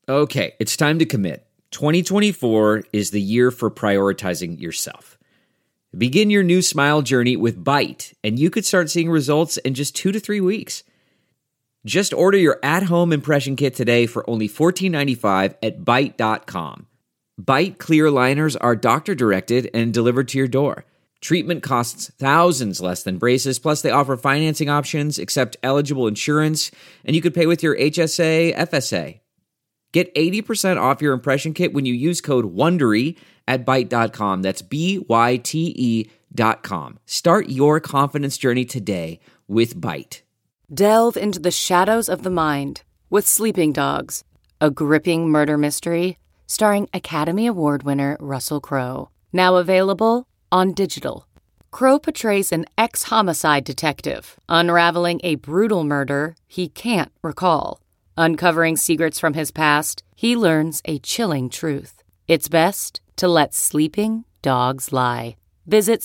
Okay, it's time to commit. 2024 is the year for prioritizing yourself. Begin your new smile journey with Byte, and you could start seeing results in just 2 to 3 weeks. Just order your at-home impression kit today for only $14.95 at Byte.com. Byte clear liners are doctor-directed and delivered to your door. Treatment costs thousands less than braces, plus they offer financing options, accept eligible insurance, and you could pay with your HSA, FSA. Get 80% off your impression kit when you use code WONDERY at Byte.com. That's BYTE.com. Start your confidence journey today with Byte. Delve into the shadows of the mind with Sleeping Dogs, a gripping murder mystery starring Academy Award winner Russell Crowe. Now available on digital. Crowe portrays an ex-homicide detective unraveling a brutal murder he can't recall. Uncovering secrets from his past, he learns a chilling truth. It's best to let sleeping dogs lie. Visit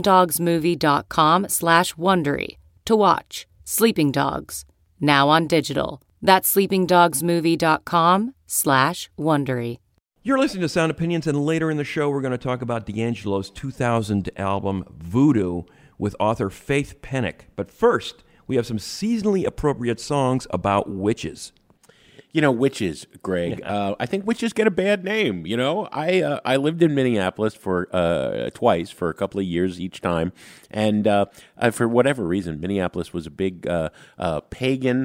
sleepingdogsmovie.com/Wondery to watch Sleeping Dogs, now on digital. That's sleepingdogsmovie.com/Wondery. You're listening to Sound Opinions, and later in the show, we're going to talk about D'Angelo's 2000 album, Voodoo, with author Faith Pennock. But first, we have some seasonally appropriate songs about witches. You know, witches, Greg. I think witches get a bad name. You know, I lived in Minneapolis for twice for a couple of years each time, and for whatever reason, Minneapolis was a big pagan,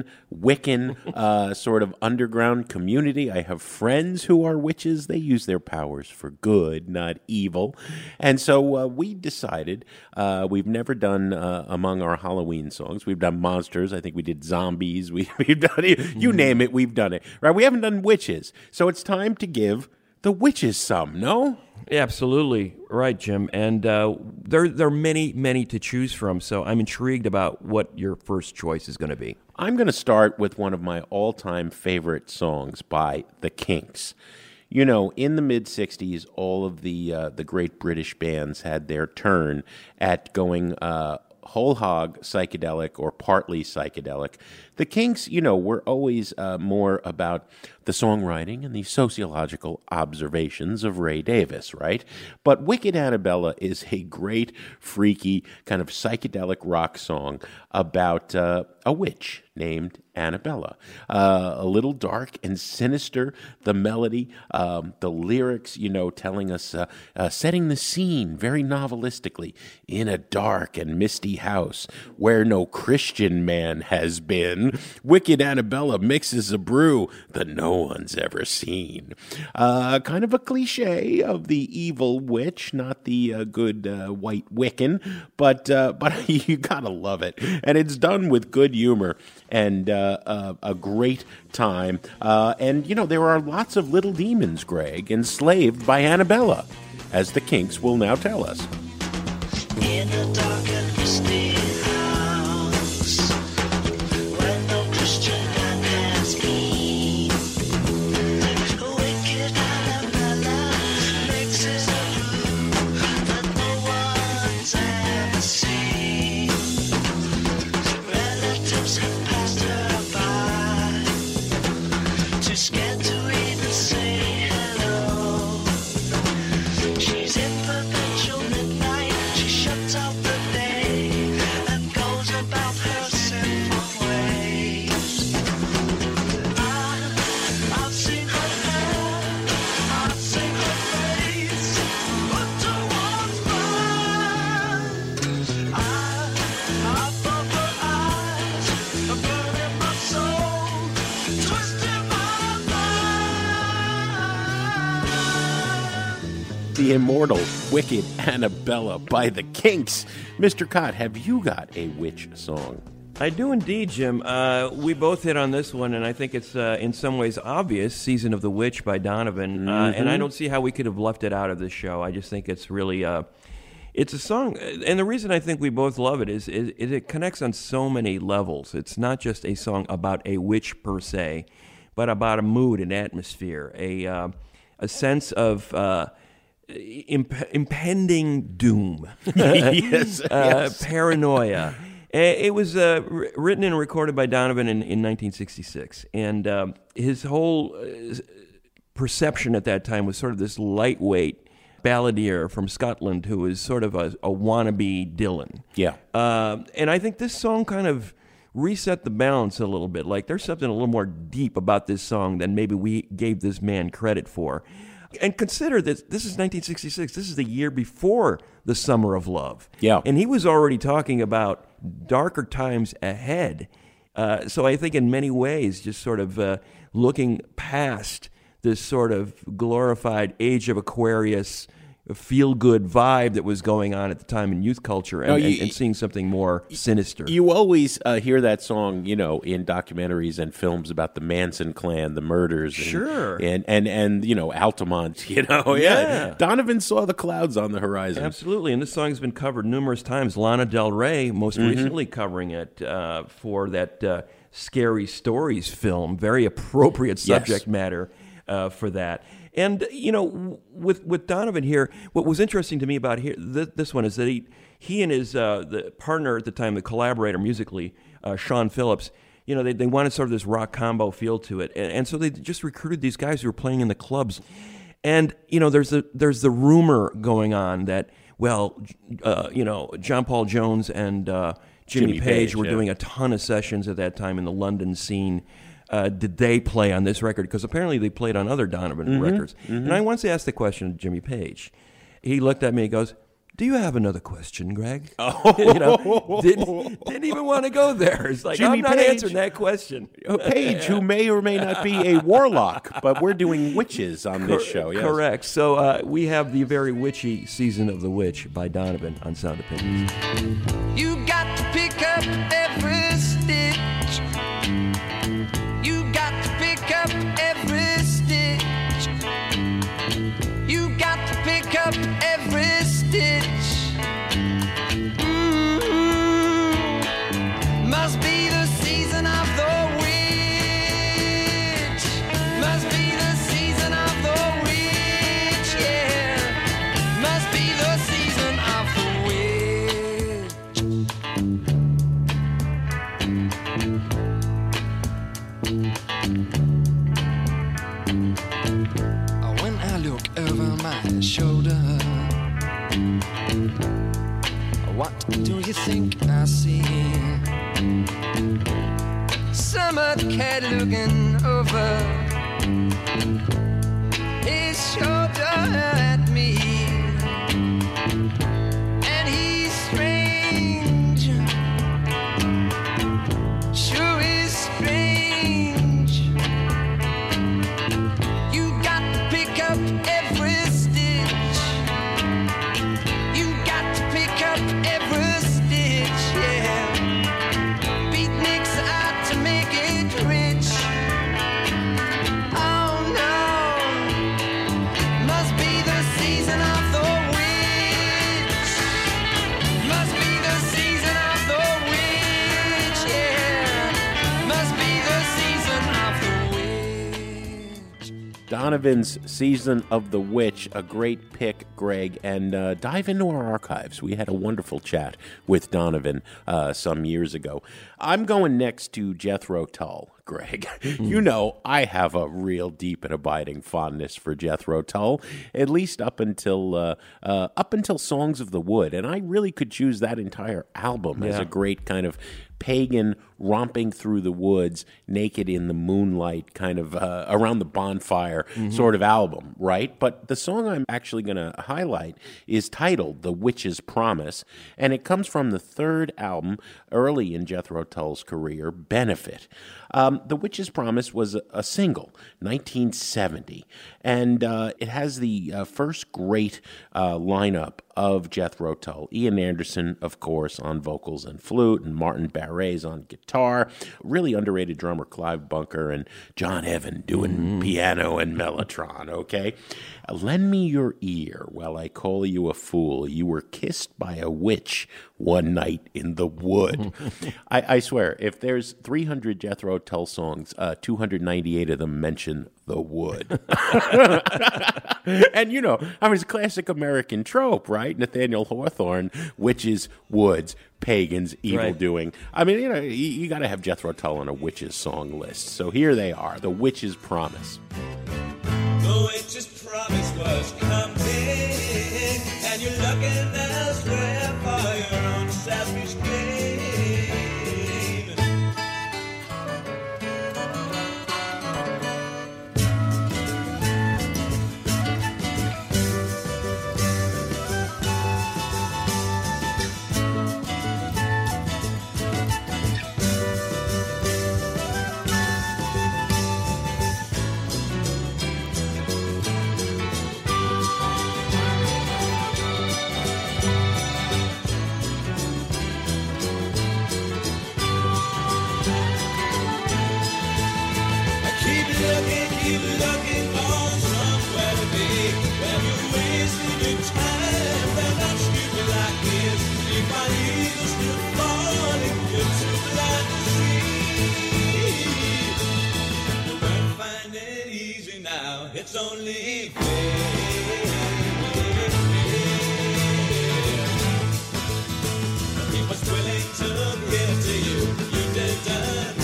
Wiccan sort of underground community. I have friends who are witches. They use their powers for good, not evil, and so we decided we've never done among our Halloween songs. We've done monsters. I think we did zombies. We've done you name it. We've done it. Right, we haven't done witches, so it's time to give the witches some, no? Yeah, absolutely. Right, Jim. And there are many to choose from, so I'm intrigued about what your first choice is going to be. I'm going to start with one of my all-time favorite songs by The Kinks. You know, in the mid-'60s, all of the great British bands had their turn at going whole hog psychedelic or partly psychedelic. The Kinks, you know, were always more about the songwriting and the sociological observations of Ray Davis, right? But Wicked Annabella is a great, freaky, kind of psychedelic rock song about a witch named Annabella. A little dark and sinister, the melody, the lyrics, you know, telling us, setting the scene very novelistically in a dark and misty house where no Christian man has been. Wicked Annabella mixes a brew that no one's ever seen. Kind of a cliche of the evil witch, not the good white Wiccan, but you gotta love it. And it's done with good humor and a great time. And, you know, there are lots of little demons, Greg, enslaved by Annabella, as the Kinks will now tell us. In a dark and misty house, where no Christian man has been, wicked Annabella mixes a brew that no one's ever seen. Relatives have passed her by, too scared to even say hello. She's in perpetual midnight. She shuts out the day and goes about her sinful ways. I've seen her hair, I've seen her face, but to one's mind, above her eyes, a burn in my soul, twisting my mind. The immortal Wicked Annabella by the Kinks. Mr. Cott, have you got a witch song? I do indeed, Jim. We both hit on this one, and I think it's in some ways obvious, Season of the Witch by Donovan, and I don't see how we could have left it out of this show. I just think it's really, it's a song, and the reason I think we both love it is it connects on so many levels. It's not just a song about a witch per se, but about a mood, an atmosphere, a sense of impending doom, Yes. paranoia. It was written and recorded by Donovan in 1966, and his whole perception at that time was sort of this lightweight balladeer from Scotland who was sort of a wannabe Dylan. Yeah. And I think this song kind of reset the balance a little bit. Like there's something a little more deep about this song than maybe we gave this man credit for. And consider that this is 1966. This is the year before the Summer of Love. Yeah. And he was already talking about darker times ahead. So I think in many ways, just sort of looking past this sort of glorified Age of Aquarius feel-good vibe that was going on at the time in youth culture and seeing something more sinister. You always hear that song, in documentaries and films about the Manson clan, the murders. Sure. And Altamont, Yeah. Donovan saw the clouds on the horizon. Absolutely. And this song has been covered numerous times. Lana Del Rey, most recently covering it for that Scary Stories film. Very appropriate subject matter for that. And, with Donovan here, what was interesting to me about this one is that he and his the partner at the time, the collaborator musically, Sean Phillips, they wanted sort of this rock combo feel to it. And so they just recruited these guys who were playing in the clubs. And, there's the rumor going on that, John Paul Jones and Jimmy Page were doing a ton of sessions at that time in the London scene. Did they play on this record? Because apparently they played on other Donovan records. And I once asked the question to Jimmy Page. He looked at me and goes, "Do you have another question, Greg?" Didn't even want to go there. It's like, Jimmy I'm not Page. answering that question. Page, who may or may not be a warlock, but we're doing witches on this show. Yes. Correct. So we have the very witchy Season of the Witch by Donovan on Sound Opinions. You got to pick up every stitch. You got to pick up every stitch. You got to pick up every stitch. Must be the season of the witch. Must be the season of the witch, yeah. Must be the season of the when I look over my shoulder, what do you think I see? Summer cat looking over his shoulder at me, and he's strange, sure is strange. You got to pick up every stitch. You got to pick up every stitch, yeah. Beatniks out to make it rich. Oh no, must be the season of the witch. Must be the season of the witch, yeah. Must be the season of the witch. Donovan's Season of the Witch, a great pick, Greg, and dive into our archives. We had a wonderful chat with Donovan some years ago. I'm going next to Jethro Tull, Greg. You know, I have a real deep and abiding fondness for Jethro Tull, at least up until Songs of the Wood, and I really could choose that entire album as a great kind of pagan romping through the woods, naked in the moonlight, kind of around the bonfire sort of album, right? But the song I'm actually going to highlight is titled The Witch's Promise, and it comes from the third album early in Jethro Tull's career, Benefit. The Witch's Promise was a single, 1970, and it has the first great lineup of Jethro Tull. Ian Anderson, of course, on vocals and flute, and Martin Barres on guitar. Really underrated drummer Clive Bunker, and John Evan doing piano and mellotron, okay? Lend me your ear while I call you a fool. You were kissed by a witch one night in the wood. I swear, if there's 300 Jethro Tull songs, 298 of them mention the wood. And, you know, I mean, it's a classic American trope, right? Nathaniel Hawthorne, witches, woods, pagans, evildoing. I mean, you know, you got to have Jethro Tull on a witches song list. So here they are, The Witch's Promise. The witch's promise was coming, and you're looking elsewhere for your own selfish gain. Keep looking for somewhere to be. When you're wasting your time, they're not stupid like this. You find eagles still falling, you're too blind to see. You won't find it easy now, it's only fair. He was willing to give to you, you didn't.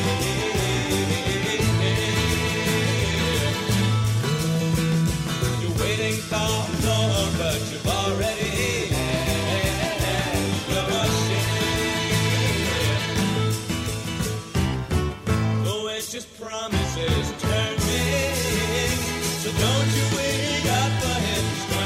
For more, but you've already had your share. The witch's promises turning, so don't you wake up for him,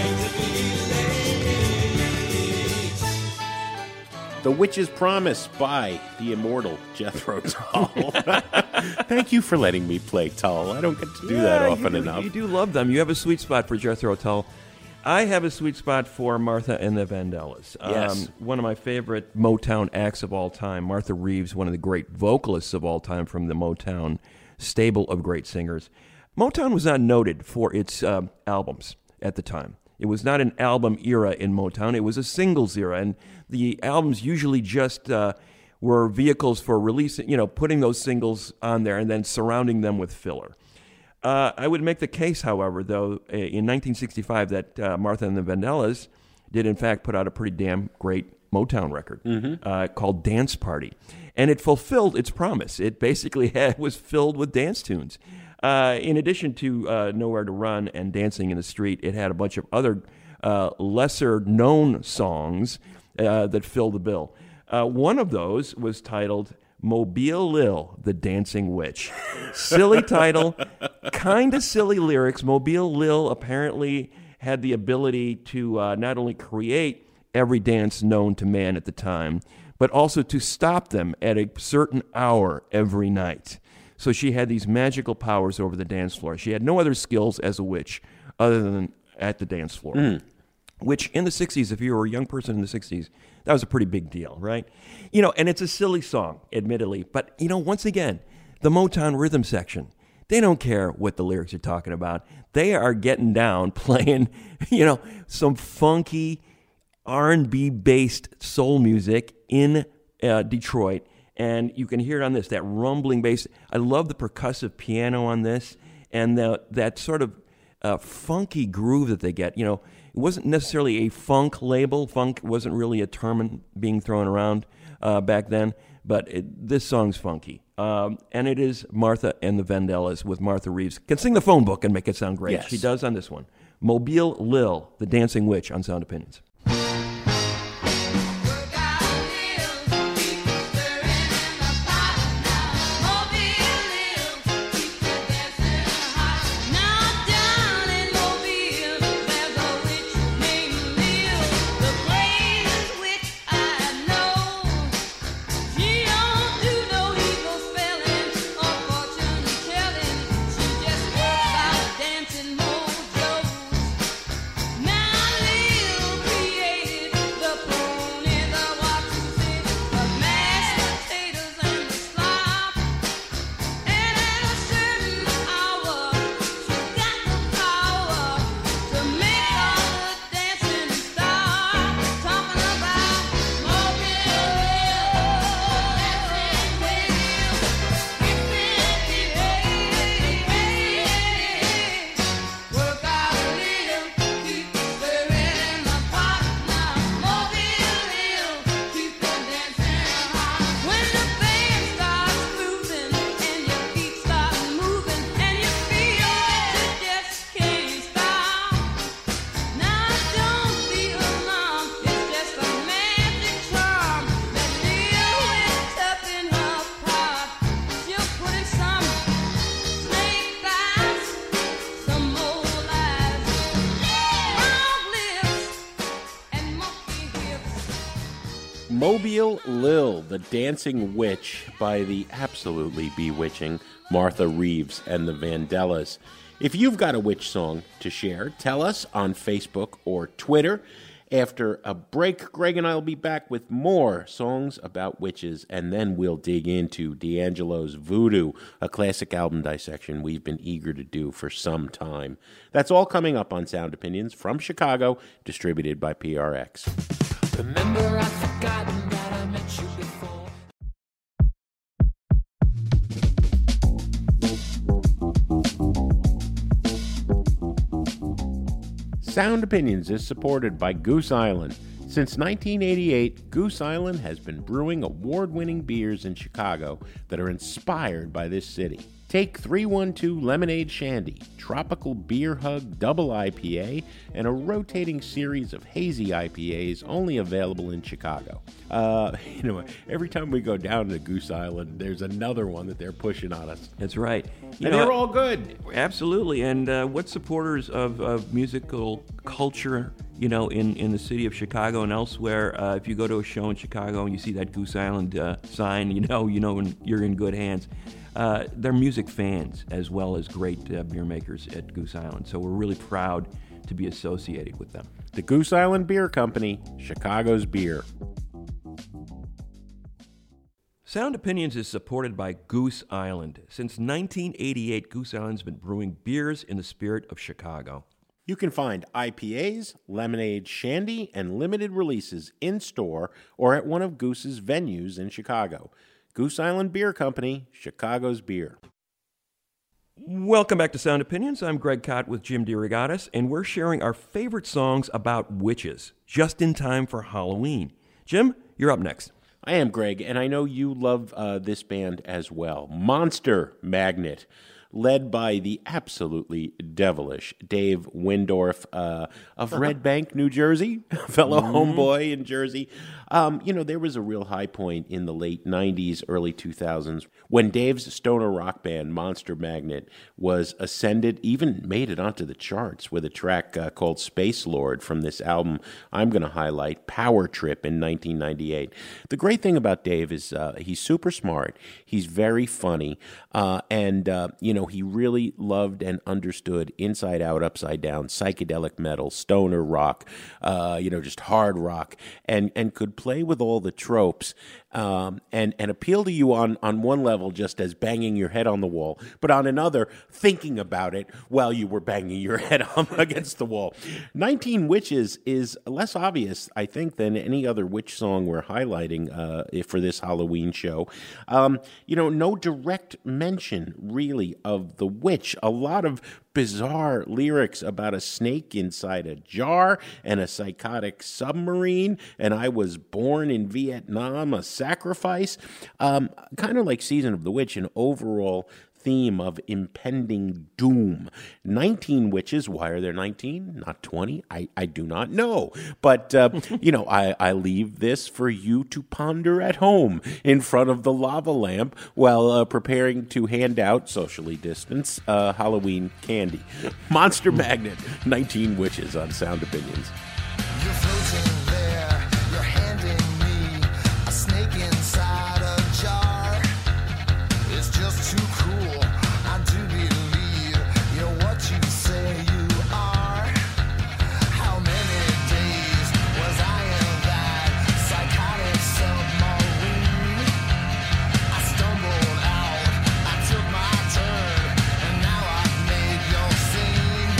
he's going to be late. The Witch's Promise by the immortal Jethro Tull. Thank you for letting me play Tull. I don't get to do that often enough. You do love them. You have a sweet spot for Jethro Tull. I have a sweet spot for Martha and the Vandellas. Yes. One of my favorite Motown acts of all time. Martha Reeves, one of the great vocalists of all time from the Motown stable of great singers. Motown was not noted for its albums at the time. It was not an album era in Motown. It was a singles era, and the albums usually just were vehicles for releasing, putting those singles on there and then surrounding them with filler. I would make the case, however, though, in 1965 that Martha and the Vandellas did, in fact, put out a pretty damn great Motown record called Dance Party. And it fulfilled its promise. It basically was filled with dance tunes. In addition to Nowhere to Run and Dancing in the Street, it had a bunch of other lesser-known songs that filled the bill. One of those was titled Mobile Lil, the Dancing Witch. Silly title, kind of silly lyrics. Mobile Lil apparently had the ability to not only create every dance known to man at the time, but also to stop them at a certain hour every night. So she had these magical powers over the dance floor. She had no other skills as a witch other than at the dance floor. Which in the 60s, if you were a young person in the 60s, that was a pretty big deal, right? And it's a silly song, admittedly. But, once again, the Motown rhythm section, they don't care what the lyrics are talking about. They are getting down, playing, some funky R&B-based soul music in Detroit. And you can hear it on this, that rumbling bass. I love the percussive piano on this and that sort of funky groove that they get. It wasn't necessarily a funk label. Funk wasn't really a term being thrown around back then, but this song's funky. And it is Martha and the Vandellas with Martha Reeves. Can sing the phone book and make it sound great. Yes. She does on this one. Mobile Lil, the Dancing Witch on Sound Opinions. Now, Lil Mobile Lil, the Dancing Witch by the absolutely bewitching Martha Reeves and the Vandellas. If you've got a witch song to share, tell us on Facebook or Twitter. After a break, Greg and I will be back with more songs about witches, and then we'll dig into D'Angelo's Voodoo, a classic album dissection we've been eager to do for some time. That's all coming up on Sound Opinions from Chicago, distributed by PRX. Remember, I've forgotten that I met you before. Sound Opinions is supported by Goose Island. Since 1988, Goose Island has been brewing award-winning beers in Chicago that are inspired by this city. Take 312 Lemonade Shandy, Tropical Beer Hug Double IPA, and a rotating series of hazy IPAs only available in Chicago. Every time we go down to Goose Island, there's another one that they're pushing on us. That's right. And they're all good. Absolutely. And what supporters of musical culture, in the city of Chicago and elsewhere, if you go to a show in Chicago and you see that Goose Island sign, you're in good hands. They're music fans as well as great beer makers at Goose Island. So we're really proud to be associated with them. The Goose Island Beer Company, Chicago's beer. Sound Opinions is supported by Goose Island. Since 1988, Goose Island's been brewing beers in the spirit of Chicago. You can find IPAs, lemonade, shandy, and limited releases in-store or at one of Goose's venues in Chicago. Goose Island Beer Company, Chicago's beer. Welcome back to Sound Opinions. I'm Greg Kot with Jim DeRogatis, and we're sharing our favorite songs about witches, just in time for Halloween. Jim, you're up next. I am Greg, and I know you love this band as well. Monster Magnet, led by the absolutely devilish Dave Windorf of Red Bank, New Jersey, fellow homeboy in Jersey. There was a real high point in the late 90s, early 2000s, when Dave's stoner rock band, Monster Magnet, was ascended, even made it onto the charts with a track called Space Lord from this album I'm going to highlight, Power Trip, in 1998. The great thing about Dave is he's super smart, he's very funny, and he really loved and understood inside out, upside down, psychedelic metal, stoner rock, just hard rock, and could play with all the tropes and appeal to you on one level just as banging your head on the wall, but on another, thinking about it while you were banging your head against the wall. 19 Witches is less obvious, I think, than any other witch song we're highlighting for this Halloween show. No direct mention, really, of the witch. A lot of bizarre lyrics about a snake inside a jar and a psychotic submarine, and I was born in Vietnam, a sacrifice. Kind of like Season of the Witch, an overall theme of impending doom. 19 witches. Why are there 19, not 20? I do not know. But, I leave this for you to ponder at home in front of the lava lamp while preparing to hand out, socially distanced, Halloween candy. Monster Magnet, 19 Witches on Sound Opinions. You're floating there, you're handing me a snake inside a jar. It's just too cruel, I do believe you're what you say you are. How many days was I in that psychotic submarine? I stumbled out, I took my turn, and now I've made your scene.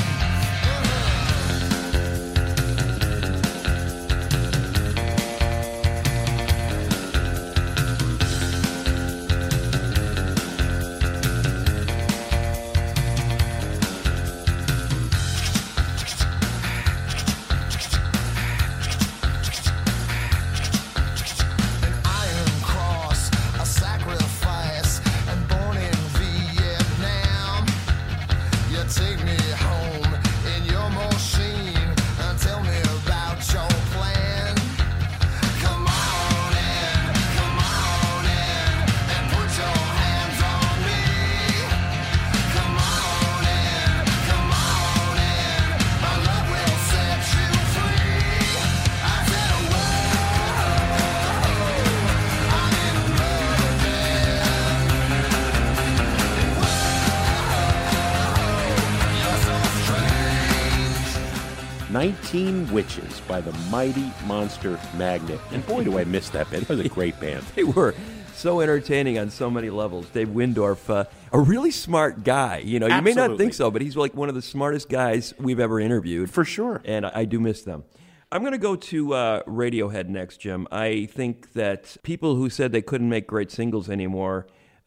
19 Witches by the Mighty Monster Magnet. And boy, do I miss that band. It was a great band. They were so entertaining on so many levels. Dave Windorf, a really smart guy. You know, you may not think so, but he's like one of the smartest guys we've ever interviewed. For sure. And I do miss them. I'm going to go to Radiohead next, Jim. I think that people who said they couldn't make great singles anymore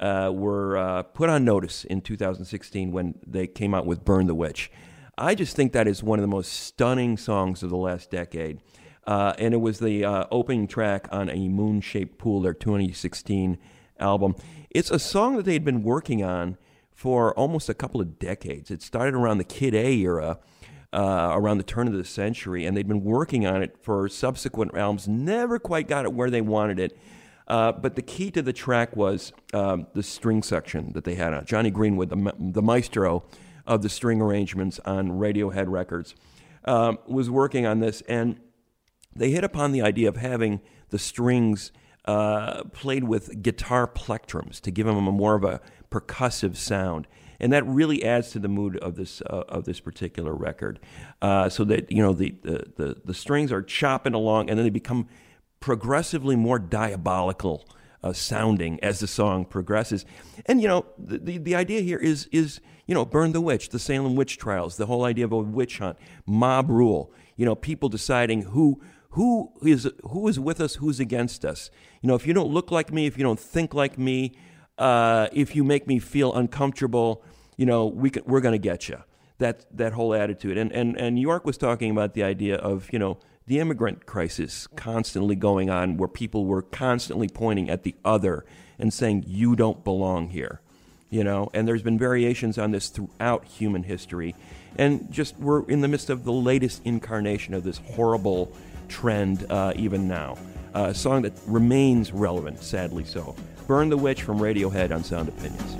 were put on notice in 2016 when they came out with Burn the Witch. I just think that is one of the most stunning songs of the last decade. And it was the opening track on A Moon-Shaped Pool, their 2016 album. It's a song that they'd been working on for almost a couple of decades. It started around the Kid A era, around the turn of the century, and they'd been working on it for subsequent albums, never quite got it where they wanted it. But the key to the track was the string section that they had on. Johnny Greenwood, the maestro of the string arrangements on Radiohead records, was working on this, and they hit upon the idea of having the strings played with guitar plectrums to give them more of a percussive sound, and that really adds to the mood of this particular record. So that the strings are chopping along, and then they become progressively more diabolical sounding as the song progresses. And the idea here is Burn the Witch, the Salem witch trials, the whole idea of a witch hunt, mob rule. People deciding who is with us, who's against us. If you don't look like me, if you don't think like me, if you make me feel uncomfortable, we're going to get you. That whole attitude. And York was talking about the idea of the immigrant crisis constantly going on, where people were constantly pointing at the other and saying, you don't belong here, and there's been variations on this throughout human history, and just we're in the midst of the latest incarnation of this horrible trend even now. A song that remains relevant, sadly so. Burn the Witch from Radiohead on Sound Opinions.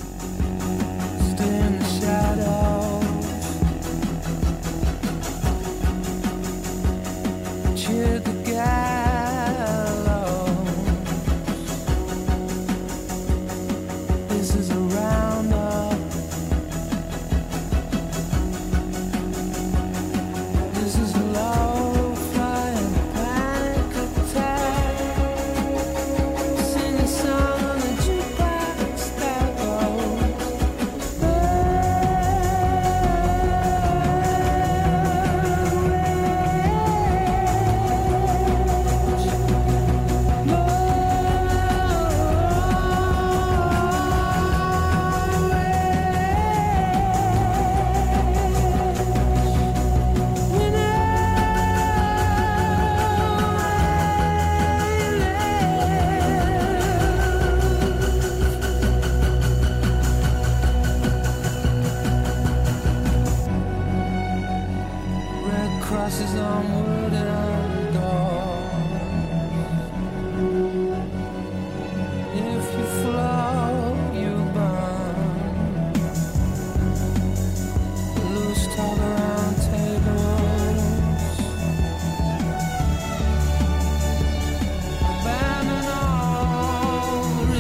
Stay in the shadows. Cheer the gallows. This is a roundup. This is a low-flying panic attack. Sing a song on the jukebox that Red crosses on wooden doors. If you float, you burn. Loose talk around tables. Abandon all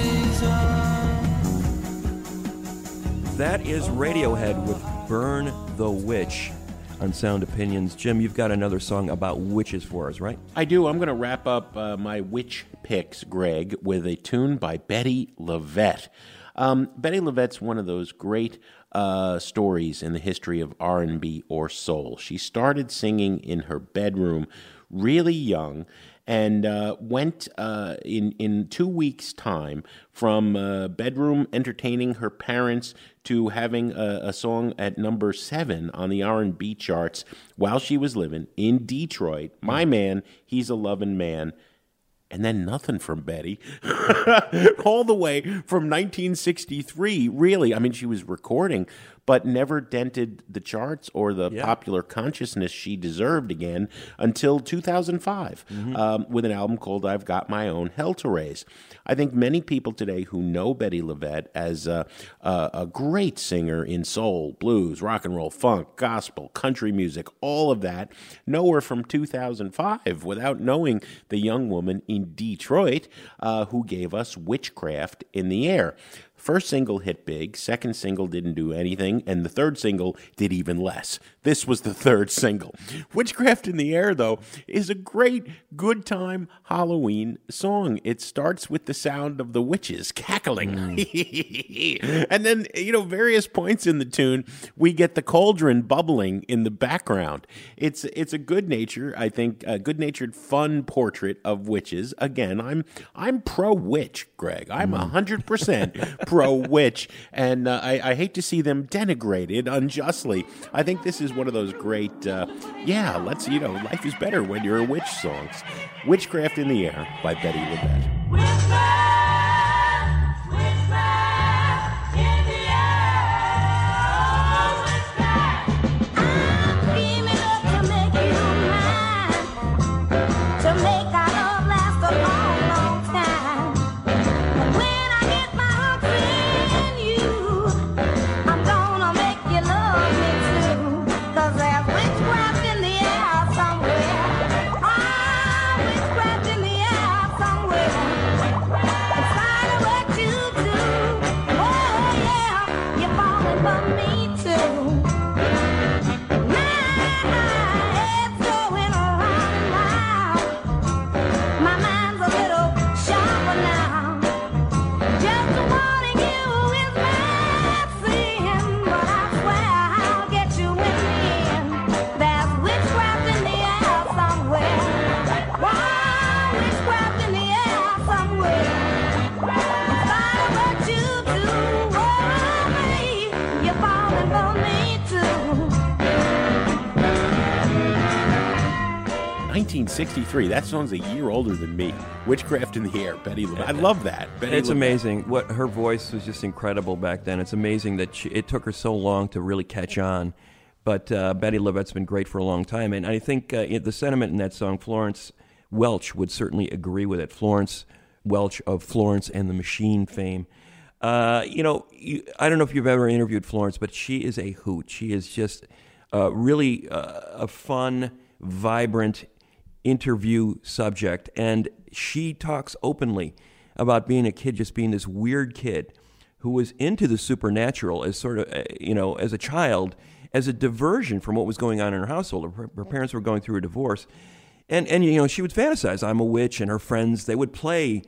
reason. That is Radiohead with Burn the Witch on Sound Opinions. Jim, you've got another song about witches for us, right? I do. I'm going to wrap up my witch picks, Greg, with a tune by Betty LaVette. Betty LaVette's one of those great stories in the history of R&B or soul. She started singing in her bedroom really young, and went in 2 weeks' time from bedroom entertaining her parents to having a song at number 7 on the R&B charts while she was living in Detroit. My man, he's a loving man. And then nothing from Betty. All the way from 1963, really. I mean, she was recording, but never dented the charts or the popular consciousness she deserved again until 2005, with an album called I've Got My Own Hell to Raise. I think many people today who know Betty LaVette as a great singer in soul, blues, rock and roll, funk, gospel, country music, all of that, know her from 2005 without knowing the young woman in Detroit who gave us Witchcraft in the Air. First single hit big, second single didn't do anything, and the third single did even less. This was the third single. Witchcraft in the Air, though, is a great good time Halloween song. It starts with the sound of the witches cackling. And then, various points in the tune, we get the cauldron bubbling in the background. It's a good-natured, fun portrait of witches. Again, I'm pro-witch, Greg. I'm 100% pro-witch, and I hate to see them denigrated unjustly. I think this is one of those great, life is better when you're a witch songs. Witchcraft in the Air by Betty LaBette. '63. That song's a year older than me. Witchcraft in the Air, Betty LaBette. I love that. It's amazing. What her voice was just incredible back then. It's amazing that it took her so long to really catch on. But Betty LaBette's been great for a long time. And I think the sentiment in that song, Florence Welch would certainly agree with it. Florence Welch of Florence and the Machine fame. I don't know if you've ever interviewed Florence, but she is a hoot. She is just really a fun, vibrant interview subject, and she talks openly about being a kid, just being this weird kid who was into the supernatural as sort of, as a child, as a diversion from what was going on in her household. Her parents were going through a divorce, and she would fantasize, I'm a witch, and her friends, they would play,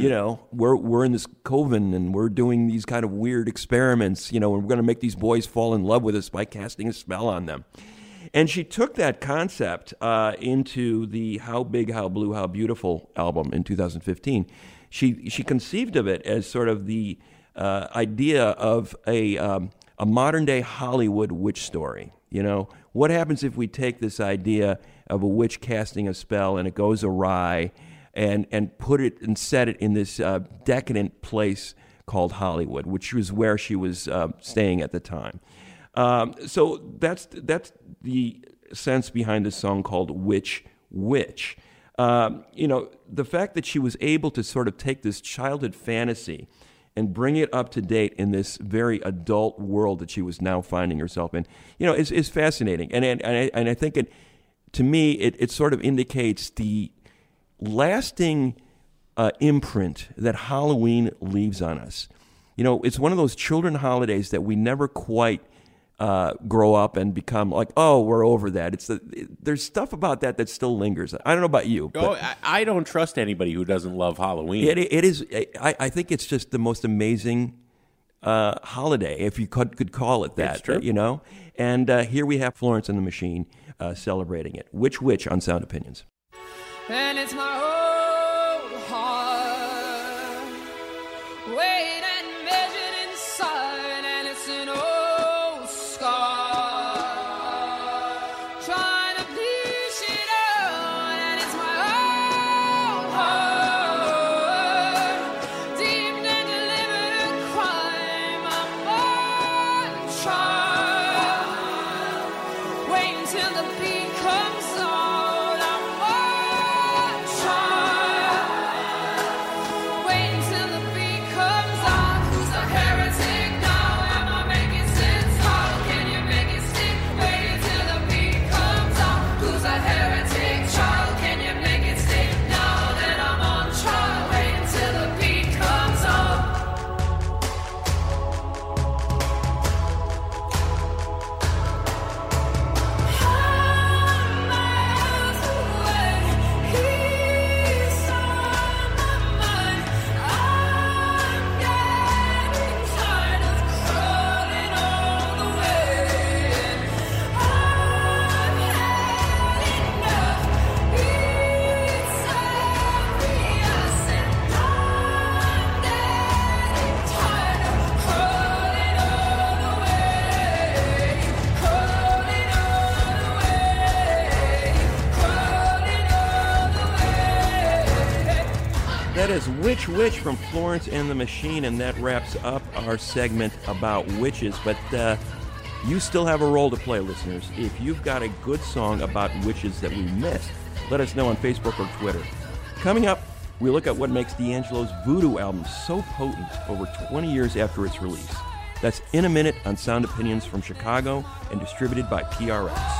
we're in this coven, and we're doing these kind of weird experiments, and we're going to make these boys fall in love with us by casting a spell on them. And she took that concept into the How Big, How Blue, How Beautiful album in 2015. She conceived of it as sort of the idea of a modern-day Hollywood witch story. What happens if we take this idea of a witch casting a spell and it goes awry and put it and set it in this decadent place called Hollywood, which was where she was staying at the time. So that's the sense behind this song called Witch. The fact that she was able to sort of take this childhood fantasy and bring it up to date in this very adult world that she was now finding herself in, is fascinating. And I think to me, it sort of indicates the lasting imprint that Halloween leaves on us. It's one of those children holidays that we never quite grow up and become like, oh, we're over that. There's stuff about that still lingers. I don't know about you. But I don't trust anybody who doesn't love Halloween. It is. I think it's just the most amazing holiday, if you could call it that. It's true. And here we have Florence and the Machine celebrating it. Witch on Sound Opinions. And it's my old heart, weighed and measured inside, and it's an old scar, trying to bleach it out. And it's my old heart, deemed and delivered a crime. I'm on trial, waiting till the beat comes on. That is Witch Witch from Florence and the Machine, and that wraps up our segment about witches. But you still have a role to play, listeners. If you've got a good song about witches that we missed, let us know on Facebook or Twitter. Coming up, we look at what makes D'Angelo's Voodoo album so potent over 20 years after its release. That's in a minute on Sound Opinions from Chicago and distributed by PRX.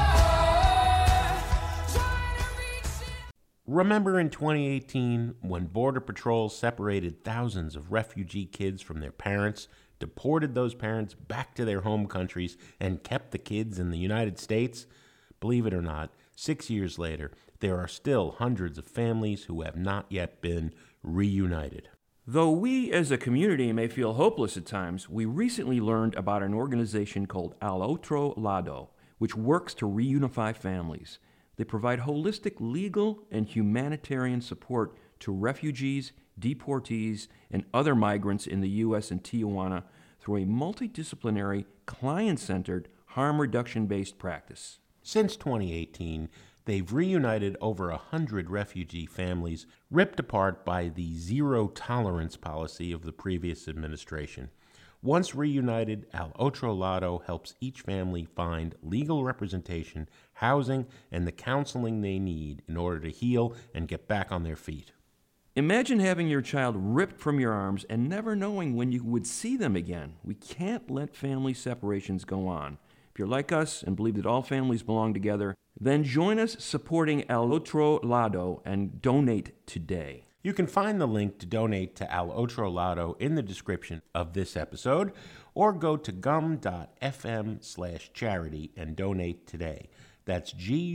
Remember in 2018 when Border Patrol separated thousands of refugee kids from their parents, deported those parents back to their home countries, and kept the kids in the United States? Believe it or not, 6 years later, there are still hundreds of families who have not yet been reunited. Though we as a community may feel hopeless at times, we recently learned about an organization called Al Otro Lado, which works to reunify families. They provide holistic legal and humanitarian support to refugees, deportees, and other migrants in the U.S. and Tijuana through a multidisciplinary, client-centered, harm reduction-based practice. Since 2018, they've reunited over 100 refugee families ripped apart by the zero-tolerance policy of the previous administration. Once reunited, Al Otro Lado helps each family find legal representation, housing, and the counseling they need in order to heal and get back on their feet. Imagine having your child ripped from your arms and never knowing when you would see them again. We can't let family separations go on. If you're like us and believe that all families belong together, then join us supporting Al Otro Lado and donate today. You can find the link to donate to Al Otro Lado in the description of this episode, or go to gum.fm/charity and donate today. That's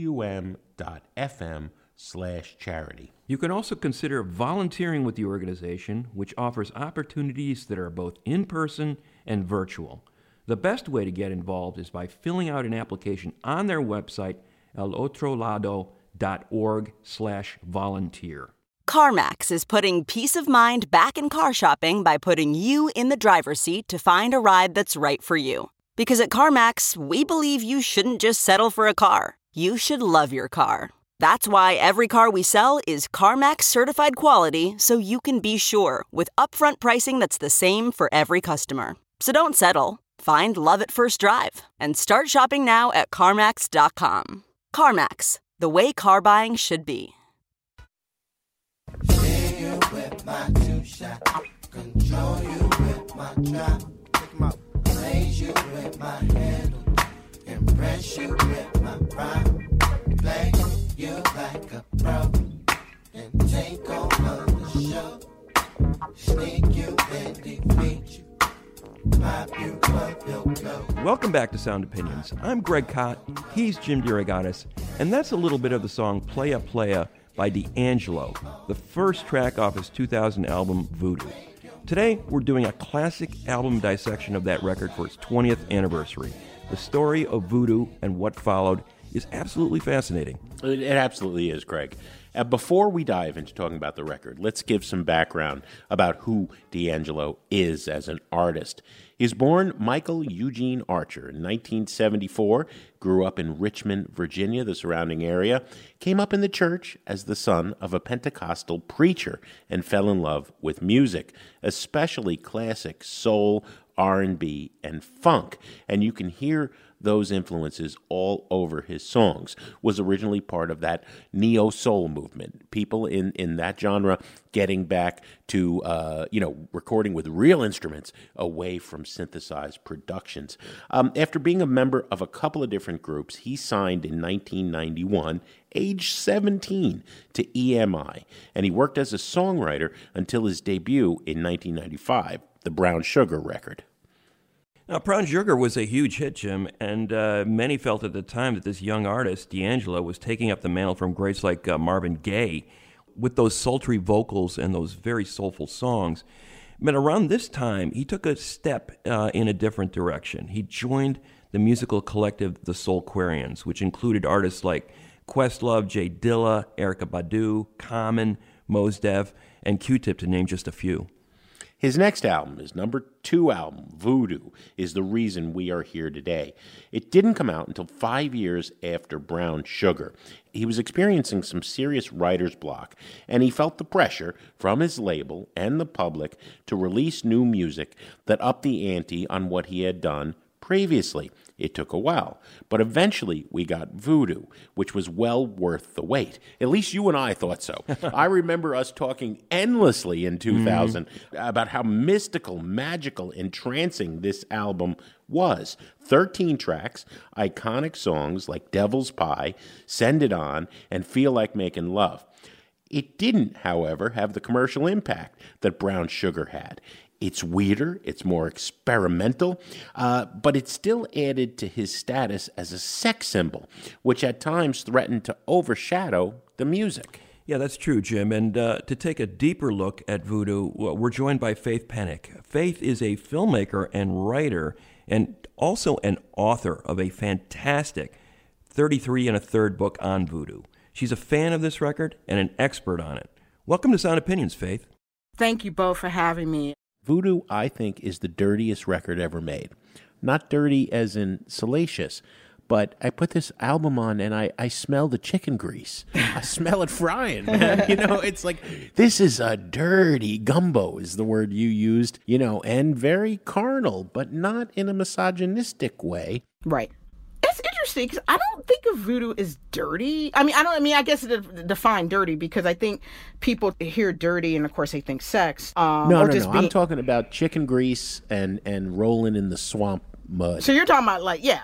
gum.fm/charity. You can also consider volunteering with the organization, which offers opportunities that are both in-person and virtual. The best way to get involved is by filling out an application on their website, alotrolado.org/volunteer. CarMax is putting peace of mind back in car shopping by putting you in the driver's seat to find a ride that's right for you. Because at CarMax, we believe you shouldn't just settle for a car. You should love your car. That's why every car we sell is CarMax certified quality, so you can be sure with upfront pricing that's the same for every customer. So don't settle. Find love at first drive and start shopping now at CarMax.com. CarMax, the way car buying should be. You with my two-shot, control you with my drop, raise you with my handle, impress you with my pride, play you like a pro, and take over the show, sneak you and defeat you, pop you up your glow. Welcome back to Sound Opinions. I'm Greg Kot, he's Jim DeRogatis, and that's a little bit of the song Playa Playa by D'Angelo, the first track off his 2000 album, Voodoo. Today, we're doing a classic album dissection of that record for its 20th anniversary. The story of Voodoo and what followed is absolutely fascinating. It absolutely is, Greg. Before we dive into talking about the record, let's give some background about who D'Angelo is as an artist. He was born Michael Eugene Archer in 1974, grew up in Richmond, Virginia, the surrounding area, came up in the church as the son of a Pentecostal preacher, and fell in love with music, especially classic soul, R&B, and funk. And you can hear those influences all over his songs. Was originally part of that neo-soul movement. People in that genre getting back to, recording with real instruments away from synthesized productions. After being a member of a couple of different groups, he signed in 1991, age 17, to EMI. And he worked as a songwriter until his debut in 1995, the Brown Sugar record. Now, Brown Sugar was a huge hit, Jim, and many felt at the time that this young artist, D'Angelo, was taking up the mantle from greats like Marvin Gaye with those sultry vocals and those very soulful songs. But around this time, he took a step in a different direction. He joined the musical collective The Soulquarians, which included artists like Questlove, Jay Dilla, Erykah Badu, Common, Mos Def, and Q-Tip, to name just a few. His next album, his number 2 album, Voodoo, is the reason we are here today. It didn't come out until 5 years after Brown Sugar. He was experiencing some serious writer's block, and he felt the pressure from his label and the public to release new music that upped the ante on what he had done previously. It took a while, but eventually we got Voodoo, which was well worth the wait. At least you and I thought so. I remember us talking endlessly in 2000 about how mystical, magical, entrancing this album was. 13 tracks, iconic songs like Devil's Pie, Send It On, and Feel Like Making Love. It didn't, however, have the commercial impact that Brown Sugar had. It's weirder, it's more experimental, but it still added to his status as a sex symbol, which at times threatened to overshadow the music. Yeah, that's true, Jim. And to take a deeper look at Voodoo, we're joined by Faith Pennick. Faith is a filmmaker and writer and also an author of a fantastic 33 1/3 book on Voodoo. She's a fan of this record and an expert on it. Welcome to Sound Opinions, Faith. Thank you both for having me. Voodoo, I think, is the dirtiest record ever made. Not dirty as in salacious, but I put this album on and I smell the chicken grease. I smell it frying, man. You know, it's like, this is a dirty gumbo is the word you used, you know, and very carnal, but not in a misogynistic way. Right. It's interesting because I don't think of Voodoo as dirty. I guess it define dirty because I think people hear dirty and of course they think sex. No. I'm talking about chicken grease and rolling in the swamp mud. So you're talking about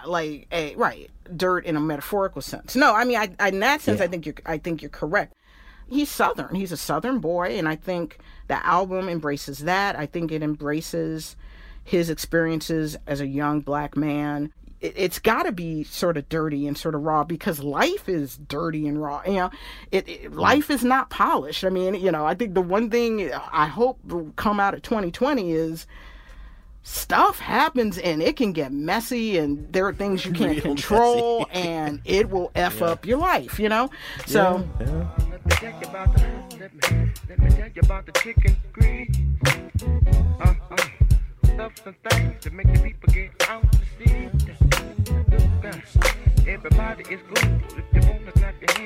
right, dirt in a metaphorical sense. No, I in that sense, yeah. I think you're correct. He's Southern. He's a Southern boy, and I think the album embraces that. I think it embraces his experiences as a young black man. It's got to be sort of dirty and sort of raw because life is dirty and raw. You know, life is not polished. I mean, you know, I think the one thing I hope will come out of 2020 is stuff happens and it can get messy and there are things you can't control and it will F up your life, you know? So. Let me tell you about the chicken grease. Stuff and things to make the people get out to see. Everybody is good if you want to clap your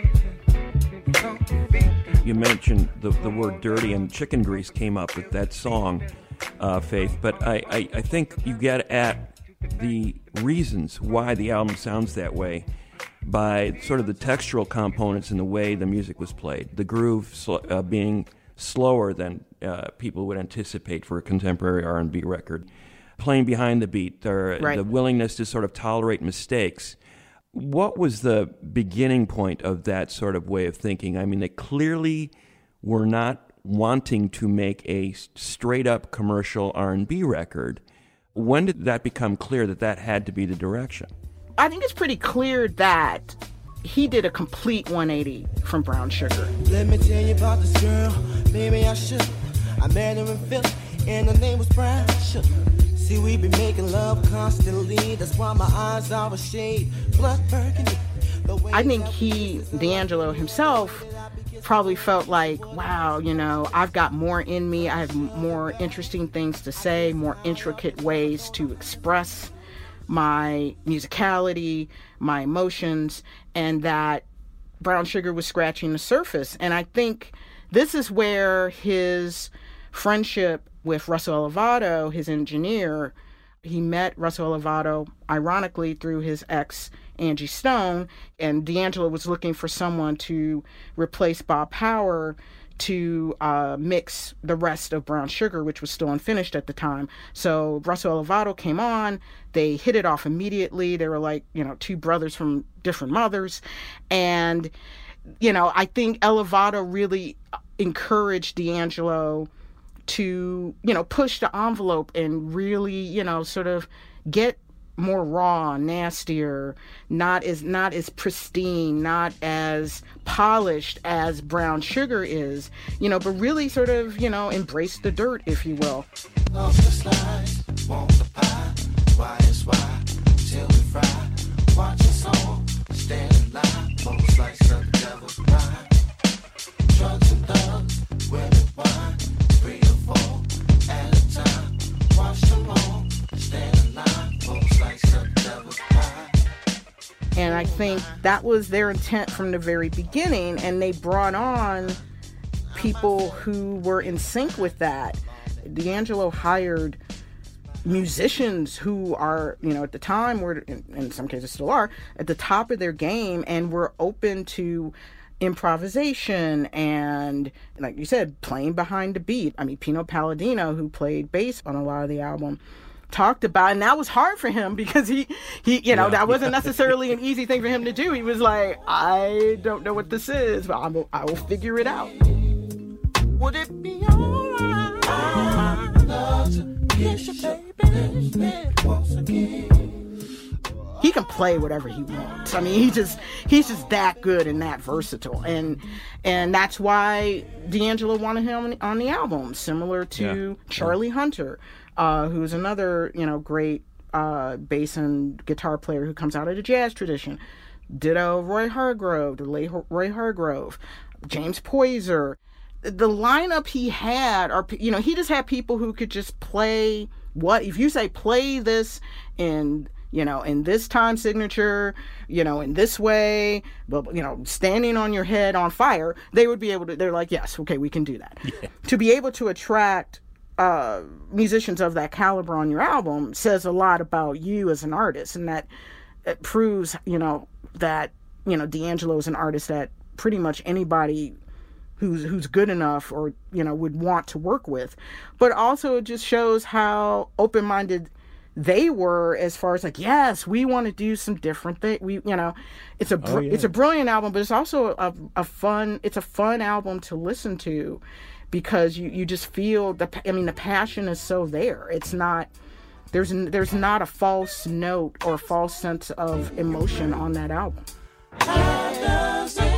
hands. You mentioned the word dirty, and chicken grease came up with that song, Faith. But I think you get at the reasons why the album sounds that way by sort of the textural components and the way the music was played. The groove being slower than people would anticipate for a contemporary R&B record. Playing behind the beat, right. The willingness to sort of tolerate mistakes. What was the beginning point of that sort of way of thinking? I mean, they clearly were not wanting to make a straight-up commercial R&B record. When did that become clear that had to be the direction? I think it's pretty clear that he did a complete 180 from Brown Sugar. Let me tell you about this girl, maybe I should. I met her in Philly, and her name was Brown Sugar. See, we be making love constantly. That's why my eyes are a shade blood burgundy. I think D'Angelo himself, probably felt like, wow, you know, I've got more in me. I have more interesting things to say, more intricate ways to express my musicality, my emotions, and that Brown Sugar was scratching the surface. And I think this is where his friendship with Russell Elevato, his engineer, he met Russell Elevato, ironically, through his ex, Angie Stone, and D'Angelo was looking for someone to replace Bob Power to mix the rest of Brown Sugar, which was still unfinished at the time. So Russell Elevato came on. They hit it off immediately. They were like, you know, two brothers from different mothers. And, you know, I think Elevato really encouraged D'Angelo to, you know, push the envelope and really, you know, sort of get more raw, nastier, not as pristine, not as polished as Brown Sugar is, you know, but really sort of, you know, embrace the dirt, if you will. Off the slide, want the pie, why is why, till we fry, watching song, stand in line, most like some devil's pie, drugs and thugs, women wine, 3 or 4 at a And I think that was their intent from the very beginning, and they brought on people who were in sync with that. D'Angelo hired musicians who are, at the time were, in some cases still are, at the top of their game, and were open to improvisation and, like you said, playing behind the beat. I mean, Pino Palladino, who played bass on a lot of the album, talked about, and that was hard for him because he that wasn't necessarily an easy thing for him to do. He was like, I don't know what this is, but I will figure it out. Would it be alright? I'd love to kiss you, baby, once again. He can play whatever he wants. I mean, he's just that good and that versatile, and that's why D'Angelo wanted him on the album, similar to Charlie Hunter, who's another great bass and guitar player who comes out of the jazz tradition. Ditto Roy Hargrove, the late Roy Hargrove, James Poyser. The lineup he had, he just had people who could just play if you say play this in this time signature, in this way, but, standing on your head on fire, they would be able to, they're like, yes, okay, we can do that. Yeah. To be able to attract musicians of that caliber on your album says a lot about you as an artist, and that it proves, that, D'Angelo is an artist that pretty much anybody who's good enough or, would want to work with. But also it just shows how open-minded they were as far as like, yes, we want to do some different things. It's a brilliant album, but it's also a fun album to listen to, because you just feel the passion is so there. It's not, there's not a false note or false sense of emotion on that album. How does it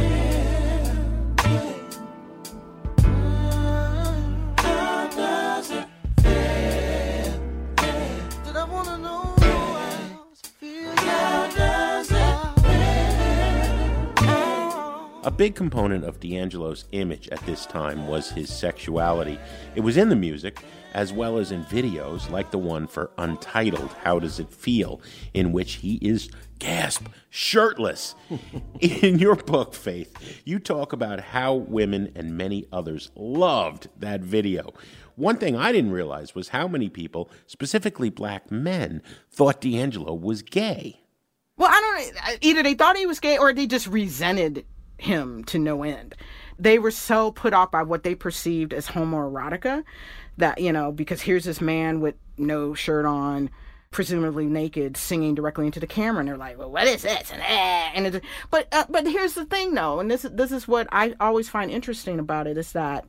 A big component of D'Angelo's image at this time was his sexuality. It was in the music, as well as in videos like the one for Untitled, How Does It Feel?, in which he is, gasp, shirtless. In your book, Faith, you talk about how women and many others loved that video. One thing I didn't realize was how many people, specifically black men, thought D'Angelo was gay. Well, I don't know. Either they thought he was gay or they just resented him to no end. They were so put off by what they perceived as homoerotica that, because here's this man with no shirt on, presumably naked, singing directly into the camera, and they're like, well, what is this? But here's the thing, though, and this is what I always find interesting about it, is that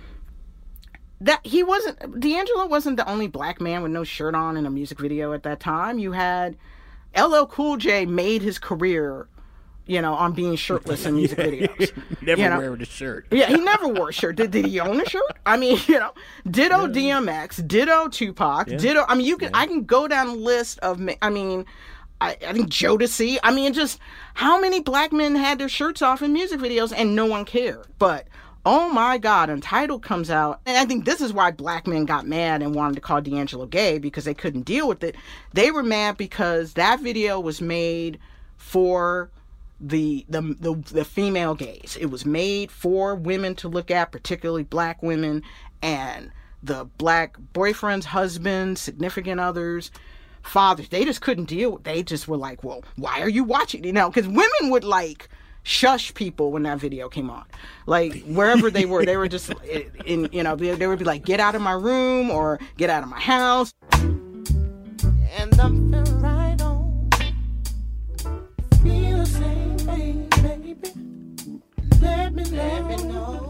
D'Angelo wasn't the only black man with no shirt on in a music video at that time. You had LL Cool J made his career, on being shirtless in music videos. Never wearing a shirt. Yeah, he never wore a shirt. Did he own a shirt? I mean, ditto DMX, ditto Tupac, ditto. I mean, I can go down a list of. I think Jodeci. I mean, just how many black men had their shirts off in music videos and no one cared. But oh my God, Untitled comes out, and I think this is why black men got mad and wanted to call D'Angelo gay, because they couldn't deal with it. They were mad because that video was made for the female gaze. It was made for women to look at, particularly black women, and the black boyfriends, husbands, significant others, fathers. They just couldn't deal with it. They just were like, well, why are you watching? Because women would shush people when that video came on. Like, wherever they were just they would be like, get out of my room or get out of my house. And I'm right on. Feel the same way, baby. Let me know.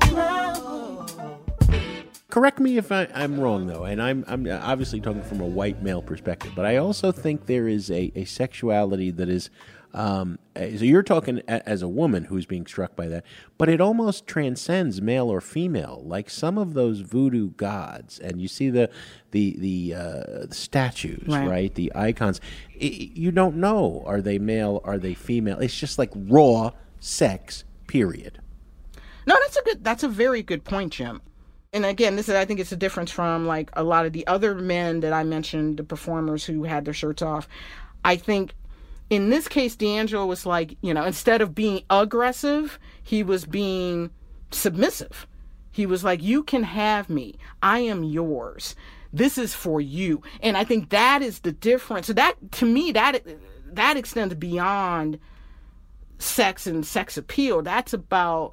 Correct me if I'm wrong, though, and I'm obviously talking from a white male perspective, but I also think there is a sexuality that is, so you're talking as a woman who's being struck by that, but it almost transcends male or female, like some of those voodoo gods, and you see the statues, right? The icons. You don't know, are they male, are they female? It's just like raw sex, period. No, that's a very good point, Jim. And again, I think it's a difference from like a lot of the other men that I mentioned, the performers who had their shirts off. I think in this case, D'Angelo was like, instead of being aggressive, he was being submissive. He was like, you can have me. I am yours. This is for you. And I think that is the difference. So that, to me, that extends beyond sex and sex appeal. That's about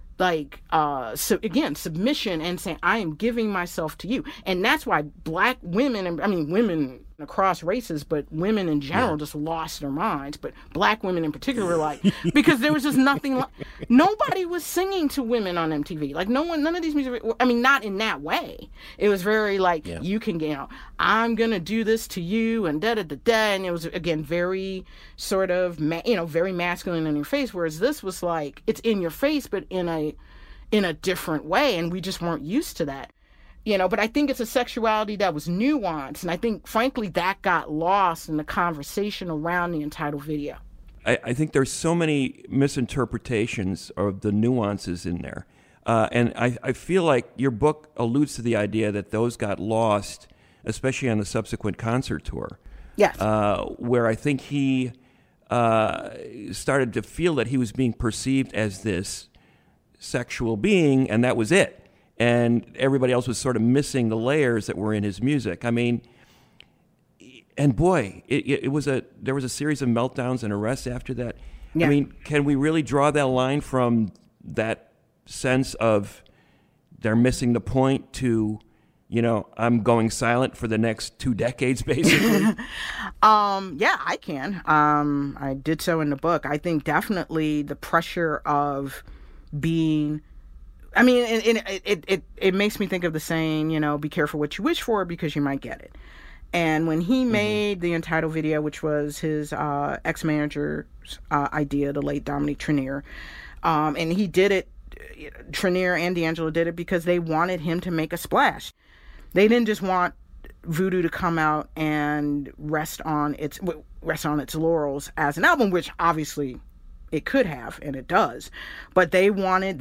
submission and saying, I am giving myself to you. And that's why black women, women across races, but women in general just lost their minds. But black women in particular were like, because there was just nothing, nobody was singing to women on MTV. Like none of these music, not in that way. It was very like, you can, I'm going to do this to you and da-da-da-da. And it was, again, very sort of, very masculine in your face. Whereas this was like, it's in your face, but in a different way. And we just weren't used to that. But I think it's a sexuality that was nuanced. And I think, frankly, that got lost in the conversation around the Entitled video. I think there's so many misinterpretations of the nuances in there. And I feel like your book alludes to the idea that those got lost, especially on the subsequent concert tour. Yes. Where I think he started to feel that he was being perceived as this sexual being, and that was it. And everybody else was sort of missing the layers that were in his music. And boy, there was a series of meltdowns and arrests after that. Yeah. Can we really draw that line from that sense of they're missing the point to, I'm going silent for the next 2 decades, basically? Yeah, I can. I did so in the book. I think definitely the pressure of being... it makes me think of the saying, be careful what you wish for because you might get it. And when he made the Entitled video, which was his ex-manager's idea, the late Dominique Trenier, and he did it, Trenier and D'Angelo did it because they wanted him to make a splash. They didn't just want Voodoo to come out and rest on its laurels as an album, which obviously it could have, and it does, but they wanted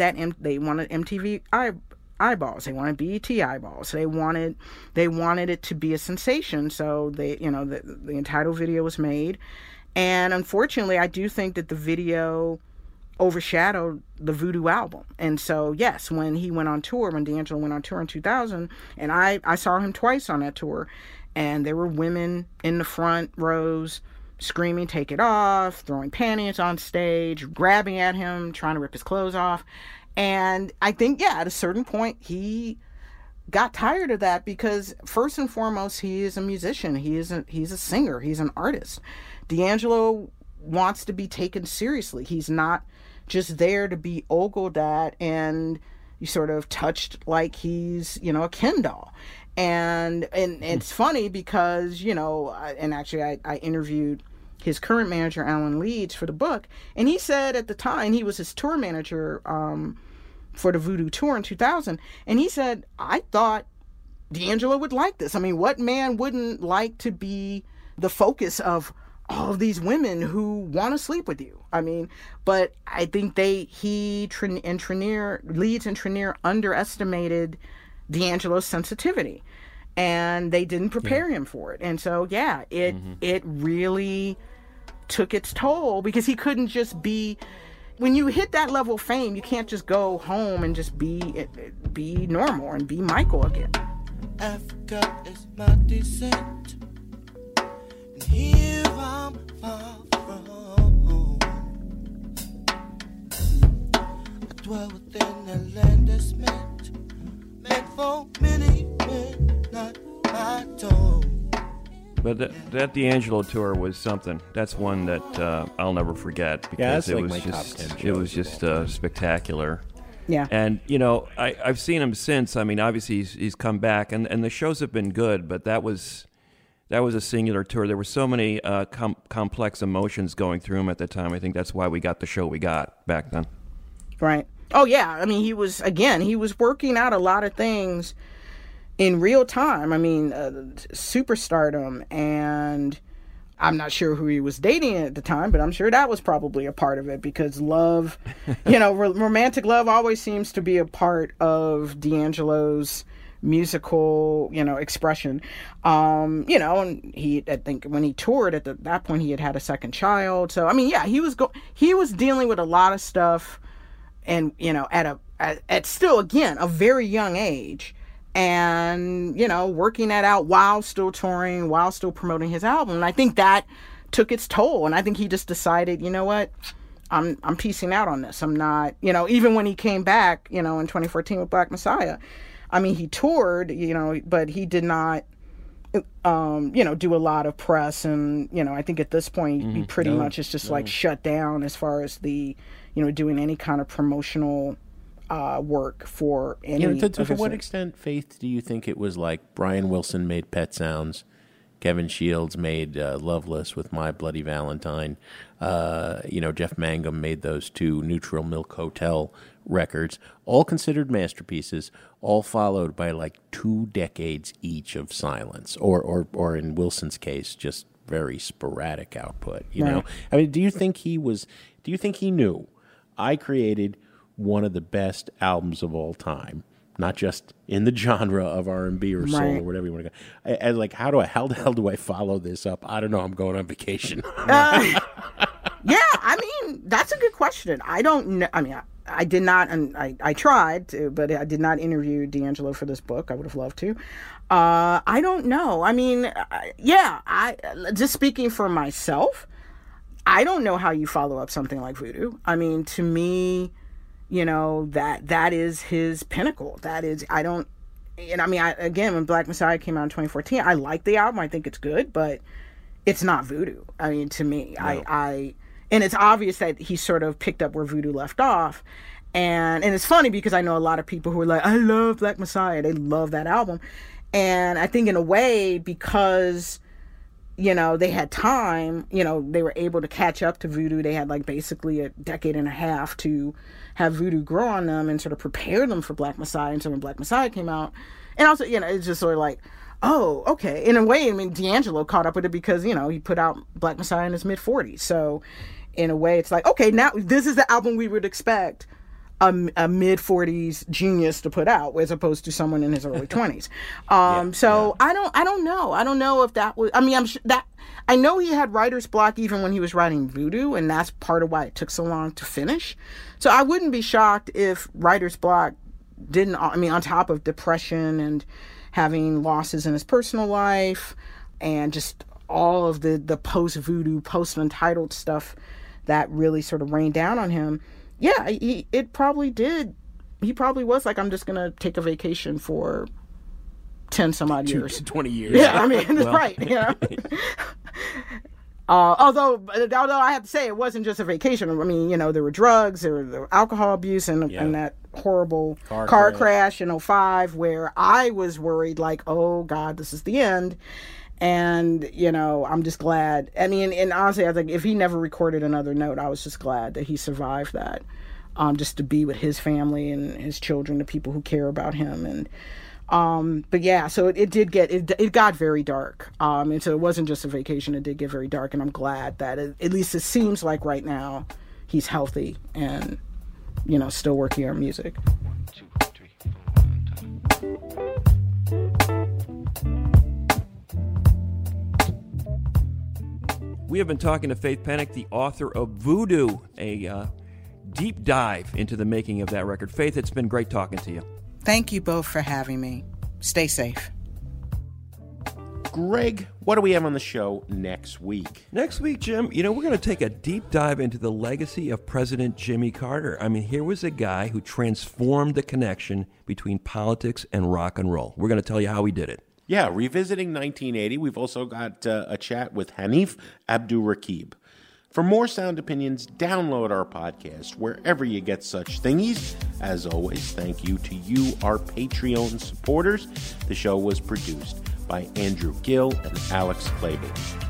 MTV eyeballs. They wanted BET eyeballs. They wanted it to be a sensation. So the Entitled video was made, and unfortunately, I do think that the video overshadowed the Voodoo album. And so, yes, when D'Angelo went on tour in 2000, and I saw him twice on that tour, and there were women in the front rows screaming, take it off, throwing panties on stage, grabbing at him, trying to rip his clothes off. And I think, at a certain point, he got tired of that because, first and foremost, he is a musician. He's a singer. He's an artist. D'Angelo wants to be taken seriously. He's not just there to be ogled at and you sort of touched like he's, a Ken doll. And it's funny because, and actually I interviewed his current manager, Alan Leeds, for the book. And he said at the time, he was his tour manager for the Voodoo tour in 2000. And he said, I thought D'Angelo would like this. What man wouldn't like to be the focus of all of these women who want to sleep with you? But I think Leeds and Trenier underestimated D'Angelo's sensitivity. And they didn't prepare him for it. And so, it really took its toll because he couldn't just be... When you hit that level of fame, you can't just go home and just be normal and be Michael again. Africa is my descent, and here I'm far from home. I dwell within a land that's meant for many men, not my tone. But that D'Angelo tour was something. That's one that I'll never forget because it was just spectacular. Yeah. And I've seen him since. Obviously he's come back, and the shows have been good. But that was a singular tour. There were so many complex emotions going through him at the time. I think that's why we got the show we got back then. Right. Oh yeah. He was working out a lot of things in real time. Superstardom, and I'm not sure who he was dating at the time, but I'm sure that was probably a part of it because love, romantic love always seems to be a part of D'Angelo's musical, expression. And I think when he toured at that point, he had a second child. So, I mean, yeah, he was dealing with a lot of stuff and, at still, again, a very young age and, working that out while still touring, while still promoting his album. And I think that took its toll. And I think he just decided, you know what? I'm piecing out on this. I'm not, even when he came back, in 2014 with Black Messiah, I mean, he toured, but he did not, do a lot of press. And, I think at this point, he pretty much is just like shut down as far as the, doing any kind of promotional work for any. To what extent, Faith, do you think it was like Brian Wilson made Pet Sounds? Kevin Shields made Loveless with My Bloody Valentine. Jeff Mangum made those 2 Neutral Milk Hotel records, all considered masterpieces, all followed by like 2 decades each of silence, or in Wilson's case, just very sporadic output. You know, I mean, do you think he knew I created one of the best albums of all time? Not just in the genre of R&B or soul or whatever you want to go. And like, how the hell do I follow this up? I don't know. I'm going on vacation. Yeah, I mean, that's a good question. I don't know. I mean, I did not, and I tried to, but I did not interview D'Angelo for this book. I would have loved to. I don't know. I mean, I just speaking for myself, I don't know how you follow up something like Voodoo. I mean, to me, that is his pinnacle. That is, again, when Black Messiah came out in 2014, I like the album. I think it's good, but it's not Voodoo. I mean, to me, no. And it's obvious that he sort of picked up where Voodoo left off. And it's funny because I know a lot of people who are like, I love Black Messiah. They love that album. And I think in a way, because, they had time, they were able to catch up to Voodoo. They had like basically a decade and a half to have Voodoo grow on them and sort of prepare them for Black Messiah. And so when Black Messiah came out, and also, it's just sort of like, oh, okay. In a way, I mean, D'Angelo caught up with it because, he put out Black Messiah in his mid-40s. So in a way, it's like, okay, now this is the album we would expect a mid-40s genius to put out, as opposed to someone in his early 20s. I don't know. I don't know if that was, I mean, I'm sure that, I know he had writer's block even when he was writing Voodoo, and that's part of why it took so long to finish. So I wouldn't be shocked if writer's block didn't, on top of depression and having losses in his personal life and just all of the post-Voodoo, post-Untitled stuff that really sort of rained down on him. Yeah, it probably did. He probably was like, I'm just going to take a vacation for 10 some odd years. 20 years. Yeah, I mean, right. Although I have to say, it wasn't just a vacation. I mean, there were drugs, there were alcohol abuse, and that horrible car crash in 2005 where I was worried, like, oh, God, this is the end. And, I'm just glad. I mean, and honestly, I think if he never recorded another note, I was just glad that he survived that, just to be with his family and his children, the people who care about him. And, but yeah, so it got very dark. And so it wasn't just a vacation. It did get very dark. And I'm glad that at least it seems like right now he's healthy and, still working on music. 1, 2, 3, 4, 1, 2. We have been talking to Faith Pennock, the author of Voodoo, a deep dive into the making of that record. Faith, it's been great talking to you. Thank you both for having me. Stay safe. Greg, what do we have on the show next week? Next week, Jim, we're going to take a deep dive into the legacy of President Jimmy Carter. I mean, here was a guy who transformed the connection between politics and rock and roll. We're going to tell you how he did it. Yeah, revisiting 1980, we've also got a chat with Hanif Abdurraqib. For more sound opinions, download our podcast wherever you get such thingies. As always, thank you to you, our Patreon supporters. The show was produced by Andrew Gill and Alex Claiborne.